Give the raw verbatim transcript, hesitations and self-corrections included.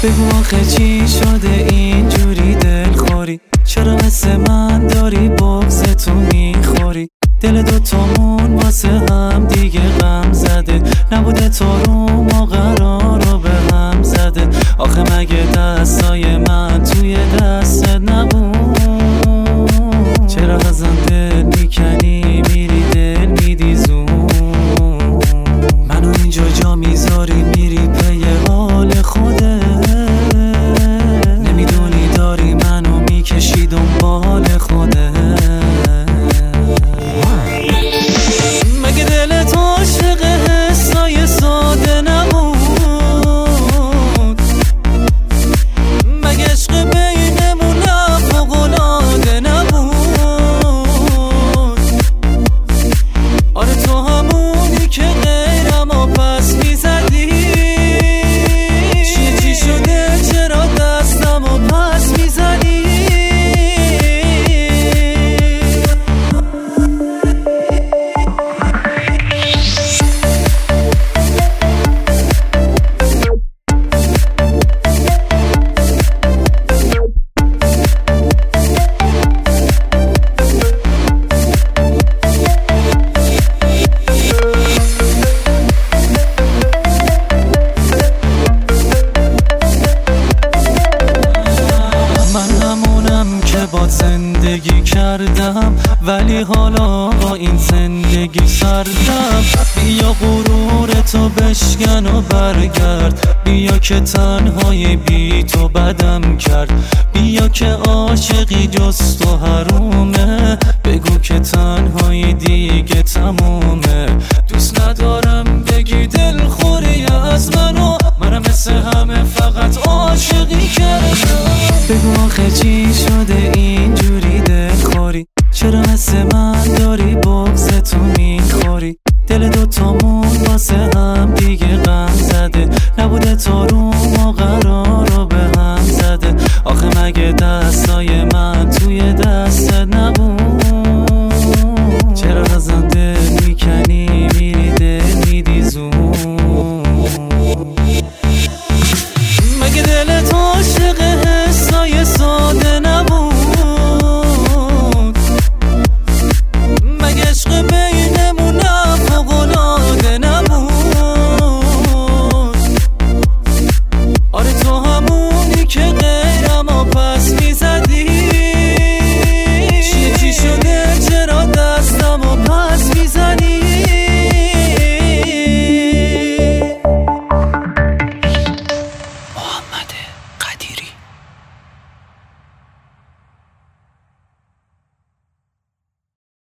بگو آخه چی شده اینجوری دلخوری؟ چرا مثل من داری بغض تو میخوری؟ دل دوتامون واسه هم دیگه غم زده، نبوده تو رو ما قرار رو به هم زده. آخه مگه دستای من توی دستت نبود؟ چرا ازم دل میکنی میری دل میدی زون؟ منو اینجا جا میذاری میری پی حال خوده، نمیدونی داری منو میکشی دنبال خوده. مگه دلت عاشق حسای ساده نبود؟ مگه عشق بینمون فوق‌العاده نبود؟ آره تو همونی که غیرم و پس میزدی. چی چی شده چرا دستم و پس میزنی؟ با زندگی کردم ولی حالا با این زندگی سردم. بیا غرور تو بشکن و برگرد، بیا که تنهای بی تو بدم کرد. بیا که عاشقی جز تو حرومه، بگو که تنهای دیگه تمومه. دوست ندارم بگی دلخوری از منو، منم مثل همه فقط عاشقی کردم. بگو آخه چی شده اینجوری دلخوری؟ چرا مثل من داری بغض تو میخوری؟ دل دوتامون واسه هم دیگه غم زده، نبوده تو رو